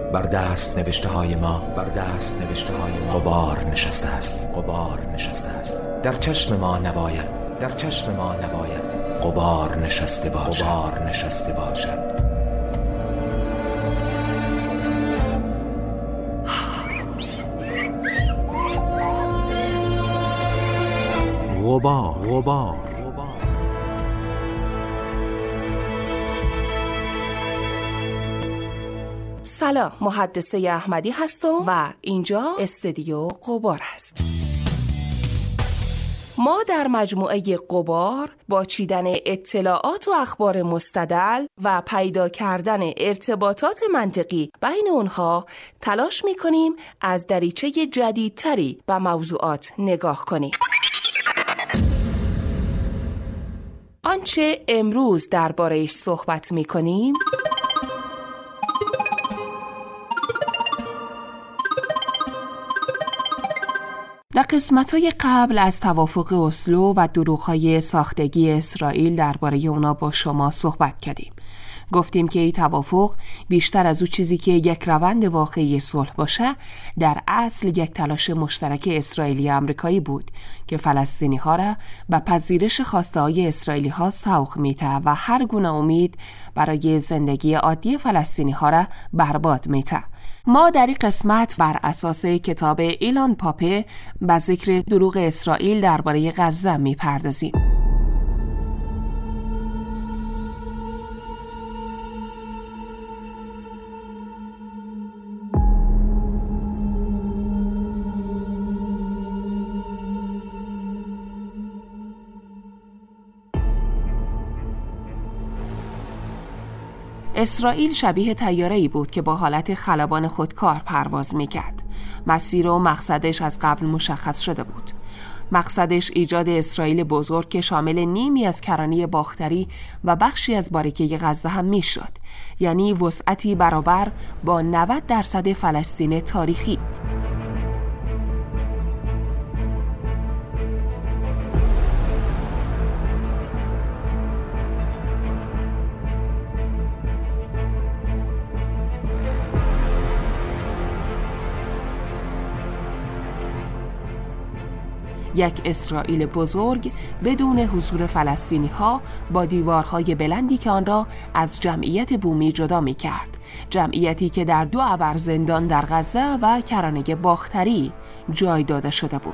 بر دست نوشته های ما غبار نشسته است. در چشم ما نباید غبار نشسته باشد. غبار. سلام، محدثه احمدی هستم و اینجا استودیو غبار است. ما در مجموعه غبار با چیدن اطلاعات و اخبار مستدل و پیدا کردن ارتباطات منطقی بین اونها تلاش می‌کنیم از دریچه جدیدتری به موضوعات نگاه کنیم. آنچه امروز درباره‌اش صحبت می‌کنیم در قسمت‌های قبل از توافق اسلو و دروغ‌های ساختگی اسرائیل درباره اونا با شما صحبت کردیم. گفتیم که این توافق بیشتر از اون چیزی که یک روند واقعی صلح باشه، در اصل یک تلاش مشترک اسرائیلی آمریکایی بود که فلسطینی‌ها را به پذیرش خواسته‌های اسرائیلی‌ها سوق می‌ده و هر گونه امید برای زندگی عادی فلسطینی‌ها را برباد می‌ده. ما در این قسمت بر اساس کتاب ایلان پاپه به ذکر دروغ اسرائیل درباره غزه می‌پردازیم. اسرائیل شبیه طیاره‌ای بود که با حالت خلبان خودکار پرواز می‌کرد. مسیر و مقصدش از قبل مشخص شده بود. مقصدش ایجاد اسرائیل بزرگ که شامل نیمی از کرانه باختری و بخشی از باریکه غزه هم می‌شد. یعنی وسعتی برابر با 90% فلسطین تاریخی. یک اسرائیل بزرگ بدون حضور فلسطینی ها با دیوارهای بلندی که آن را از جمعیت بومی جدا می کرد. جمعیتی که در 2 ابر زندان در غزه و کرانه باختری جای داده شده بود.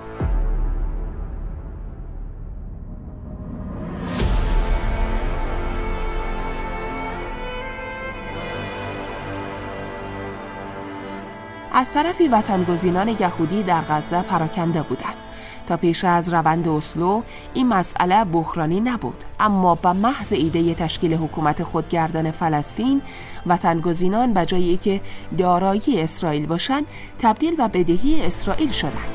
از طرفی وطنگزینان یهودی در غزه پراکنده بودند. تا پیش از روند اسلو این مسئله بحرانی نبود، اما به محض ایده تشکیل حکومت خودگردان فلسطین، وطنگزینان به جایی که دارایی اسرائیل باشند تبدیل به بدهی اسرائیل شدند.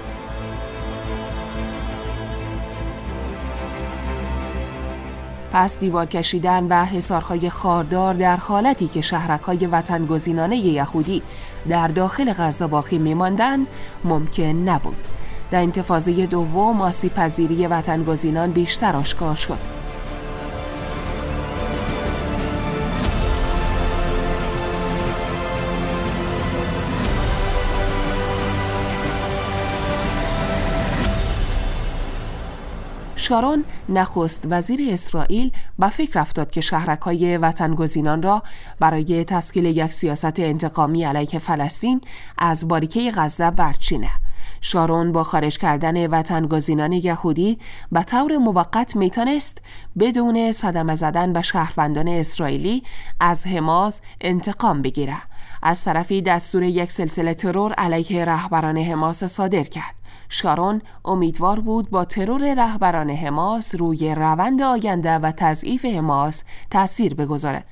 پس دیوار کشیدن و حصارهای خاردار در حالتی که شهرک‌های وطنگزینانه یهودی در داخل غزه باقی می‌ماندند ممکن نبود. در انتفاضه دوم آسیب‌پذیری وطنگزینان بیشتر آشکار شد. شارون نخست وزیر اسرائیل به فکر افتاد که شهرک‌های وطنگزینان را برای تشکیل یک سیاست انتقامی علیه فلسطین از باریکه غزه برچینه. شارون با خارج کردن وطنگزینان یهودی به طور موقت میتونست بدون صدمه زدن به شهروندان اسرائیلی از حماس انتقام بگیره. از طرفی دستور یک سلسله ترور علیه رهبران حماس صادر کرد. شارون امیدوار بود با ترور رهبران حماس روی روند آینده و تضعیف حماس تأثیر بگذاره.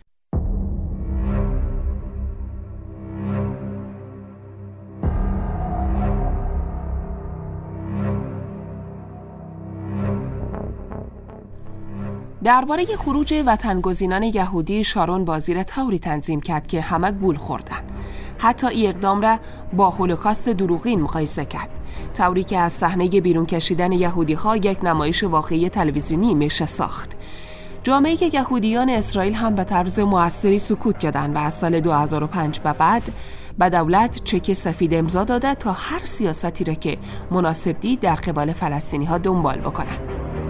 درباره خروج وطنگزینان یهودی شارون بازی را طوری تنظیم کرد که همه گول خوردن. حتی این اقدام را با هولوکاست دروغین مقایسه کرد، طوری که از صحنه بیرون کشیدن یهودی‌ها یک نمایش واقعی تلویزیونی میشه ساخت. جامعه یهودیان اسرائیل هم به طرز موثری سکوت کردند و از سال 2005 به بعد و دولت چک سفید امضا داده تا هر سیاستی را که مناسب دید در قبال فلسطینی ها دنبال بکنند.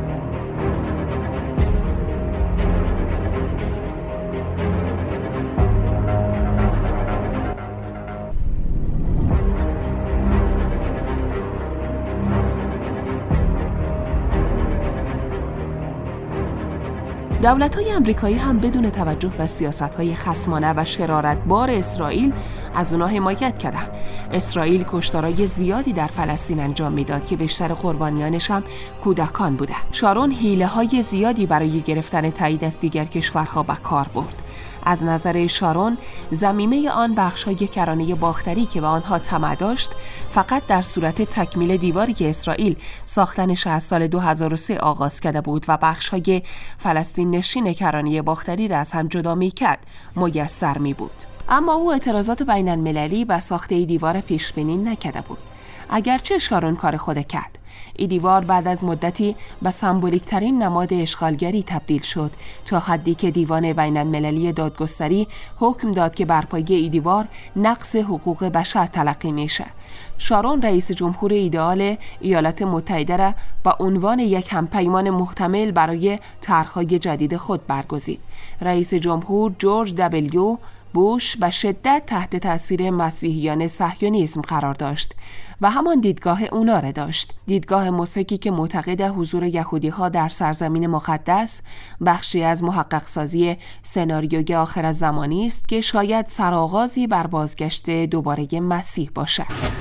دولت‌های آمریکایی هم بدون توجه به سیاست‌های خصمانه و شرارتبار اسرائیل از اونها حمایت کردند. اسرائیل کشتارهای زیادی در فلسطین انجام میداد که بیشتر قربانیانش هم کودکان بوده. شارون حیله‌های زیادی برای گرفتن تایید از دیگر کشورها به کار برد. از نظر شارون ضمیمه آن بخش‌های کرانه باختری که به آنها طمع داشت فقط در صورت تکمیل دیواری که اسرائیل ساختنش از سال 2003 آغاز کرده بود و بخش‌های فلسطین نشین کرانه باختری را از هم جدا می‌کرد میسر می‌بود. اما او اعتراضات بین‌المللی به ساخت دیوار پیش‌بینی نکرده بود. اگرچه شارون کار خود کرد. این دیوار بعد از مدتی به سمبولیک ترین نماد اشغالگری تبدیل شد تا حدی که دیوان بین‌المللی دادگستری حکم داد که برپایی این دیوار نقض حقوق بشر تلقی میشه. شارون رئیس جمهور ایدئال ایالات متحده را با عنوان یک همپیمان محتمل برای طرح‌های جدید خود برگزید. رئیس جمهور جورج دبلیو بوش به شدت تحت تاثیر مسیحیان صهیونیسم قرار داشت و همان دیدگاه اونا را داشت. دیدگاه موسیقی که معتقد حضور یهودی‌ها در سرزمین مقدس بخشی از محقق سازی سناریوی آخر زمانی است که شاید سرآغازی بر بازگشت دوباره مسیح باشد.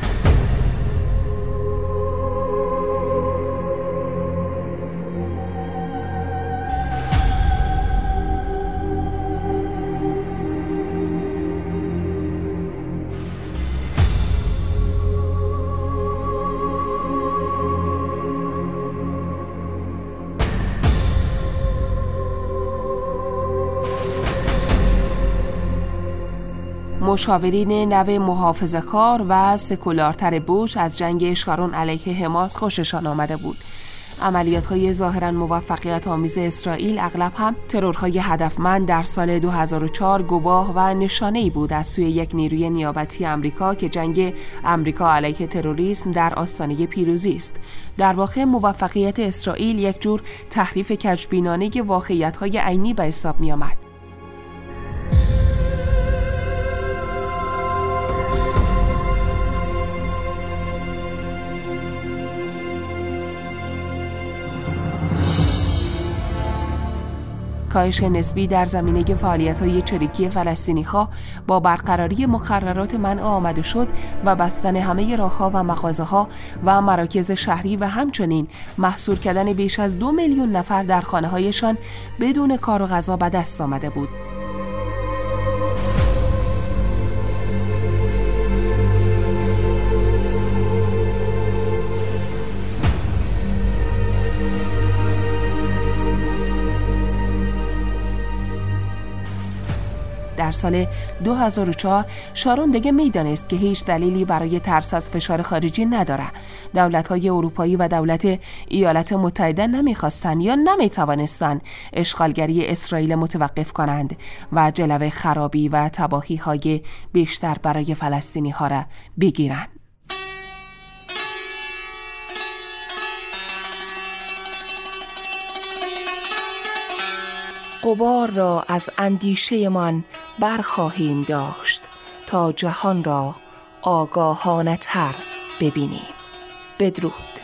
مشاورین نو محافظه‌کار و سکولارتر بوش از جنگ شارون علیه حماس خوششان آمده بود. عملیات‌های ظاهراً موفقیت آمیز اسرائیل اغلب هم ترورهای هدفمند در سال 2004 گواه و نشانه‌ای بود از سوی یک نیروی نیابتی آمریکا که جنگ آمریکا علیه تروریسم در آستانه پیروزی است. در واقع موفقیت اسرائیل یک جور تحریف کجبینانه واقعیت‌های عینی به حساب می‌آمد. کاهش نسبی در زمینه فعالیت‌های چریکی فلسطینی‌ها با برقراری مقررات منع آمده شد و بستن همه راه‌ها و مغازه‌ها و مراکز شهری و همچنین محصور کردن بیش از 2 میلیون نفر در خانه‌هایشان بدون کار و غذا به دست آمده بود. در سال 2004 شارون دیگه میدانست که هیچ دلیلی برای ترس از فشار خارجی نداره. دولت‌های اروپایی و دولت ایالات متحده نمیخواستند یا نمیتوانستند اشغالگری اسرائیل متوقف کنند و جلوه خرابی و تباهی‌های بیشتر برای فلسطینی‌ها را بگیرند. غبار را از اندیشه من برخواهیم داشت تا جهان را آگاهانه تر ببینیم. بدرود.